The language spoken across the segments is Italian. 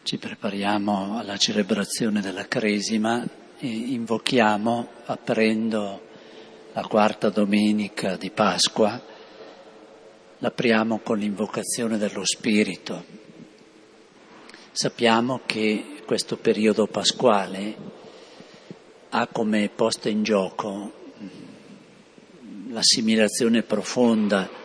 Ci prepariamo alla celebrazione della Cresima e invochiamo, aprendo la quarta domenica di Pasqua, l'apriamo con l'invocazione dello Spirito. Sappiamo che questo periodo pasquale ha come posta in gioco l'assimilazione profonda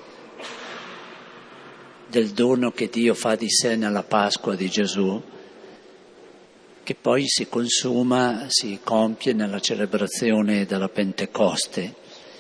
del dono che Dio fa di sé nella Pasqua di Gesù, che poi si consuma, si compie nella celebrazione della Pentecoste.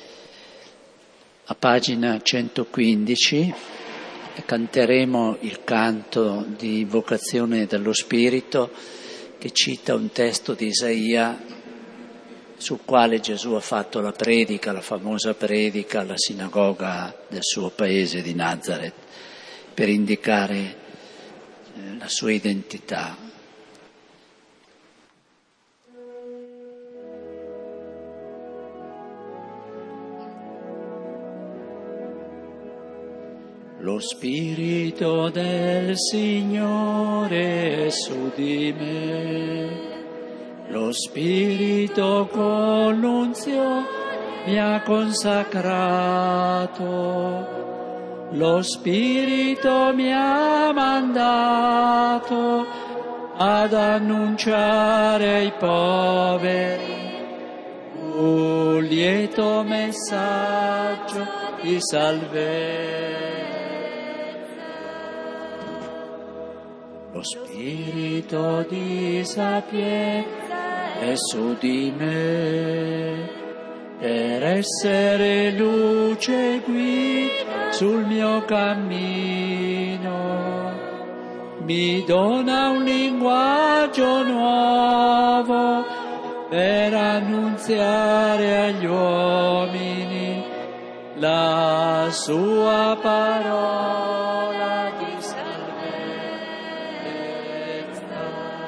A pagina 115 canteremo il canto di invocazione dello Spirito che cita un testo di Isaia sul quale Gesù ha fatto la predica, la famosa predica alla sinagoga del suo paese di Nazaret, per indicare la sua identità. Lo Spirito del Signore è su di me, lo Spirito con l'unzione mi ha consacrato. Lo Spirito mi ha mandato ad annunciare ai poveri un lieto messaggio di salvezza. Lo Spirito di sapienza è su di me per essere luce e guida sul mio cammino. Mi dona un linguaggio nuovo per annunziare agli uomini la sua parola di salvezza.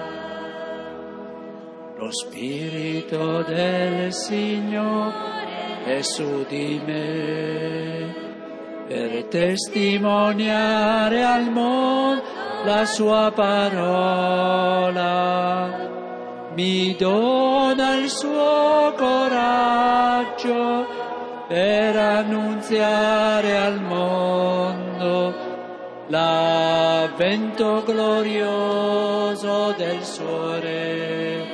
Lo Spirito del Signore è su di me per testimoniare al mondo la sua parola. Mi dona il suo coraggio per annunziare al mondo l'avvento glorioso del suo regno.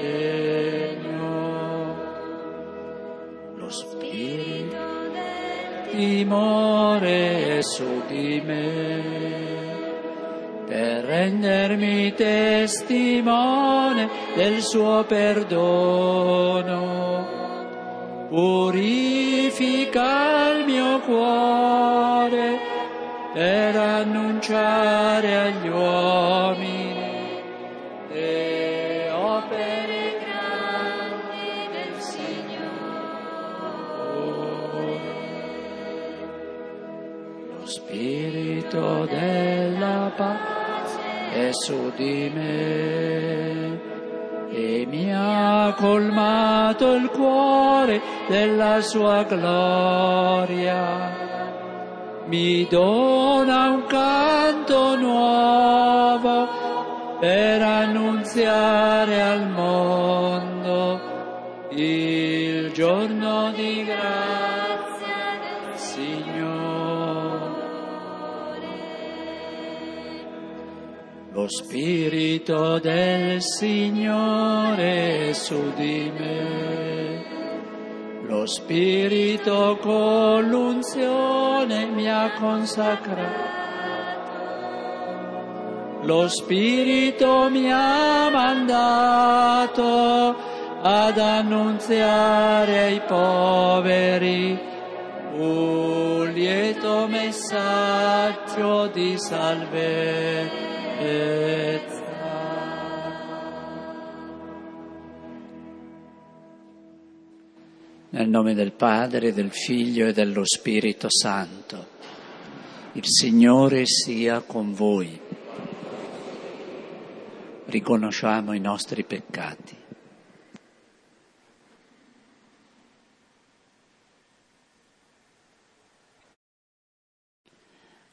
Lo Spirito del timore è su di me per rendermi testimone del suo perdono. Purifica il mio cuore per annunciare agli uomini le opere grandi del Signore. Lo Spirito della pace è su di me e mi ha colmato il cuore della sua gloria. Mi dona un canto nuovo per annunziare al mondo il giorno di grazia del Signore. Lo Spirito del Signore è su di me, lo Spirito con l'unzione mi ha consacrato. Lo Spirito mi ha mandato ad annunziare ai poveri un lieto messaggio di salvezza. Nel nome del Padre, del Figlio e dello Spirito Santo. Il Signore sia con voi. Riconosciamo i nostri peccati.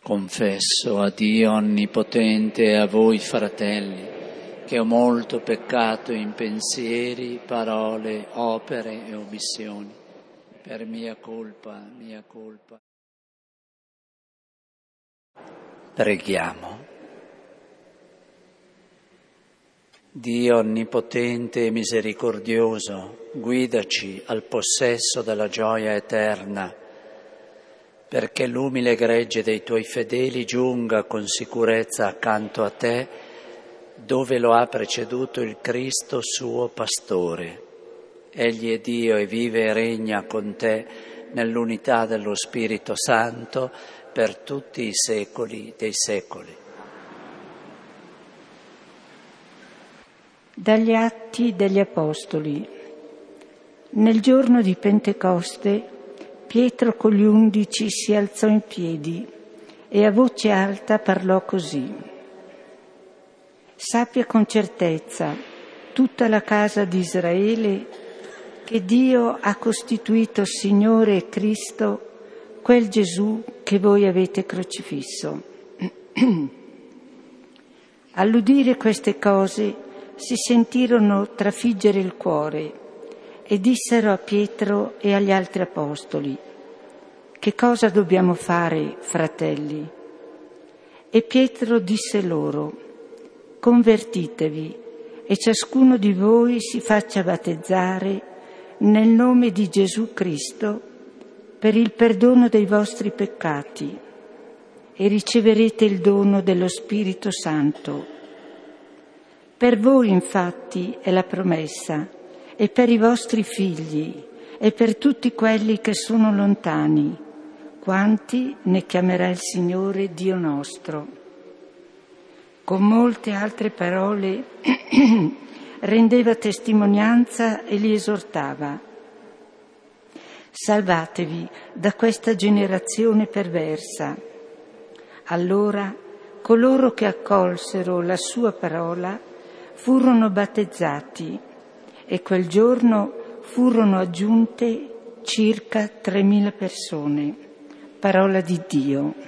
Confesso a Dio Onnipotente e a voi, fratelli, che ho molto peccato in pensieri, parole, opere e omissioni, per mia colpa. Preghiamo. Dio Onnipotente e misericordioso, guidaci al possesso della gioia eterna, perché l'umile gregge dei tuoi fedeli giunga con sicurezza accanto a te, dove lo ha preceduto il Cristo suo pastore. Egli è Dio e vive e regna con te nell'unità dello Spirito Santo per tutti i secoli dei secoli. Dagli Atti degli Apostoli. Nel giorno di Pentecoste Pietro con gli 11 si alzò in piedi e a voce alta parlò così: sappia con certezza tutta la casa di Israele che Dio ha costituito Signore e Cristo quel Gesù che voi avete crocifisso. All'udire queste cose si sentirono trafiggere il cuore e dissero a Pietro e agli altri apostoli: che cosa dobbiamo fare, fratelli? E Pietro disse loro: convertitevi e ciascuno di voi si faccia battezzare nel nome di Gesù Cristo per il perdono dei vostri peccati e riceverete il dono dello Spirito Santo. Per voi infatti è la promessa, e per i vostri figli, e per tutti quelli che sono lontani, quanti ne chiamerà il Signore Dio nostro. Con molte altre parole rendeva testimonianza e li esortava: salvatevi da questa generazione perversa. Allora coloro che accolsero la sua parola furono battezzati e quel giorno furono aggiunte circa 3.000 persone. Parola di Dio.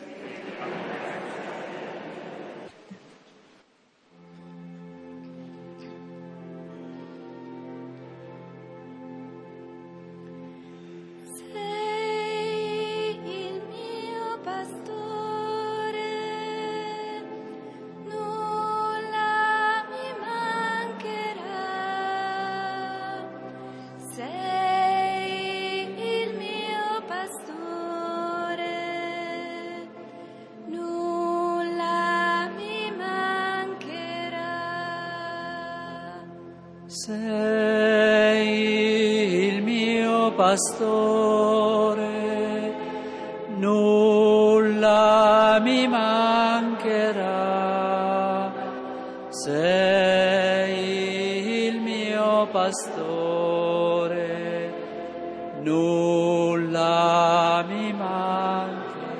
Sei il mio pastore, nulla mi mancherà. Sei il mio pastore, nulla mi mancherà.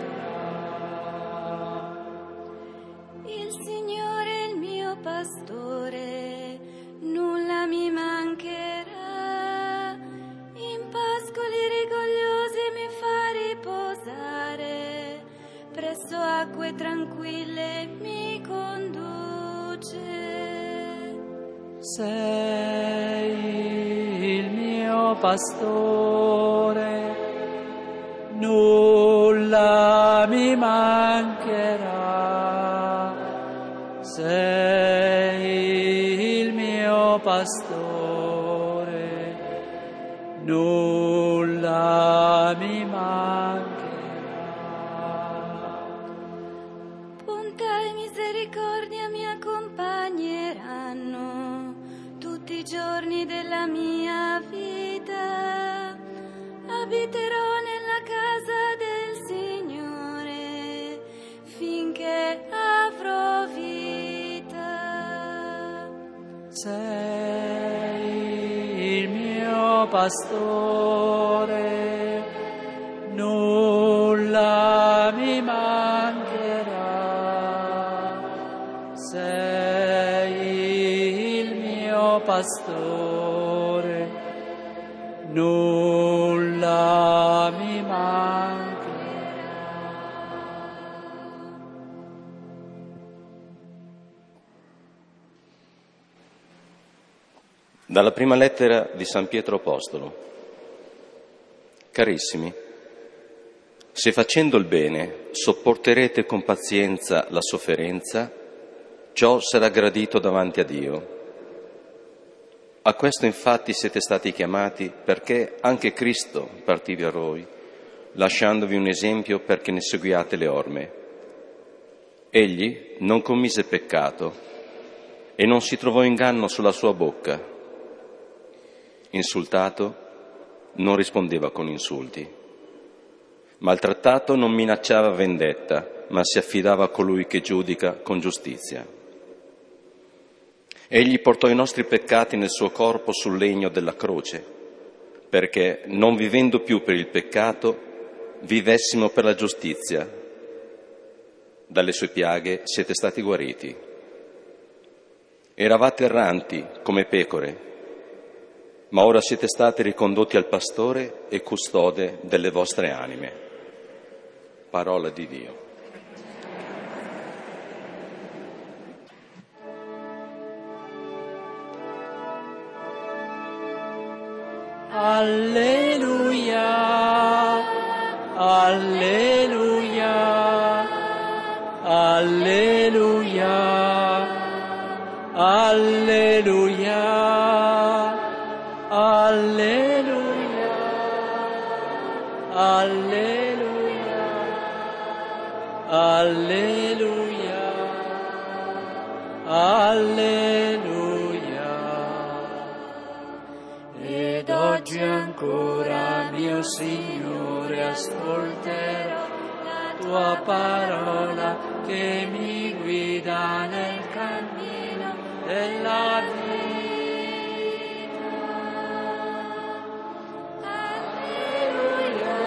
Il Signore è il mio pastore, nulla mi mancherà. In pascoli rigogliosi mi fa riposare, presso acque tranquille mi conduce. Sei il mio pastore, nulla mi mancherà. Sei il mio pastore, nulla mi mancherà. Bontà e misericordia mi accompagneranno tutti i giorni della mia vita. Abiterò nella casa del Signore finché avrò vita. Sei il mio pastore, nulla mi mancherà. Sei il mio pastore, nulla mi mancherà. Dalla prima lettera di San Pietro Apostolo. Carissimi, se facendo il bene sopporterete con pazienza la sofferenza, ciò sarà gradito davanti a Dio. A questo infatti siete stati chiamati, perché anche Cristo partì da voi, lasciandovi un esempio perché ne seguiate le orme. Egli non commise peccato e non si trovò inganno sulla sua bocca. Insultato non rispondeva con insulti. Maltrattato non minacciava vendetta, ma si affidava a colui che giudica con giustizia. Egli portò i nostri peccati nel suo corpo sul legno della croce, perché, non vivendo più per il peccato, vivessimo per la giustizia. Dalle sue piaghe siete stati guariti. Eravate erranti come pecore, ma ora siete stati ricondotti al pastore e custode delle vostre anime. Parola di Dio. Alleluia, alleluia, alleluia, alleluia, alleluia, alleluia, alleluia, alleluia. Ed oggi ancora, mio Signore, ascolterò la tua parola che mi guida nel cammino della vita. Alleluia,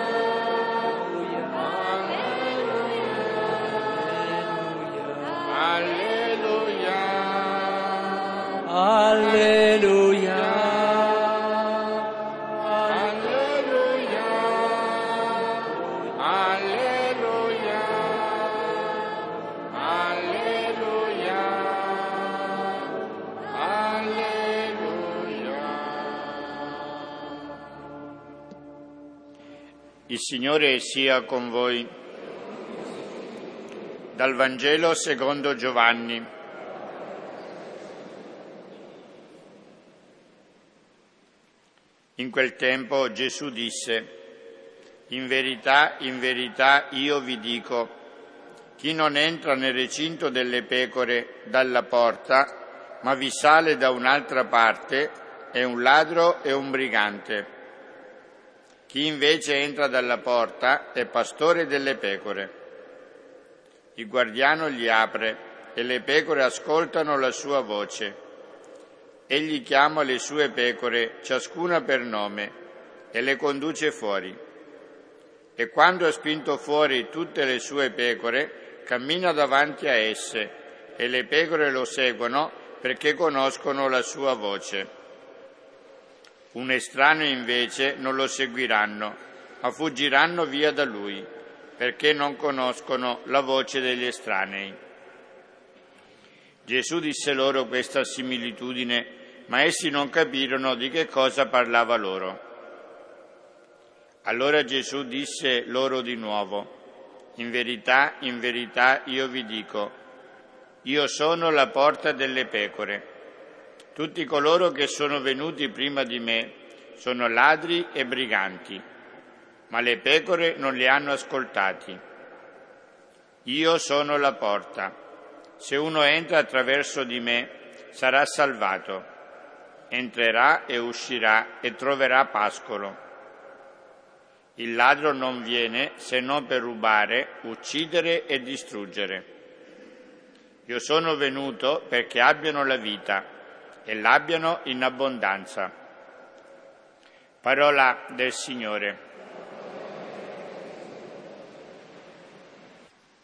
alleluia, alleluia, alleluia. Il Signore sia con voi. Dal Vangelo secondo Giovanni. In quel tempo Gesù disse: in verità, io vi dico, chi non entra nel recinto delle pecore dalla porta, ma vi sale da un'altra parte, è un ladro e un brigante. Chi invece entra dalla porta è pastore delle pecore. Il guardiano gli apre e le pecore ascoltano la sua voce. Egli chiama le sue pecore, ciascuna per nome, e le conduce fuori. E quando ha spinto fuori tutte le sue pecore, cammina davanti a esse, e le pecore lo seguono perché conoscono la sua voce. Un estraneo invece non lo seguiranno, ma fuggiranno via da lui, perché non conoscono la voce degli estranei. Gesù disse loro questa similitudine, ma essi non capirono di che cosa parlava loro. Allora Gesù disse loro di nuovo: in verità, io vi dico, io sono la porta delle pecore. Tutti coloro che sono venuti prima di me sono ladri e briganti, ma le pecore non li hanno ascoltati. Io sono la porta. Se uno entra attraverso di me, sarà salvato. Entrerà e uscirà e troverà pascolo. Il ladro non viene se non per rubare, uccidere e distruggere. Io sono venuto perché abbiano la vita e l'abbiano in abbondanza. Parola del Signore.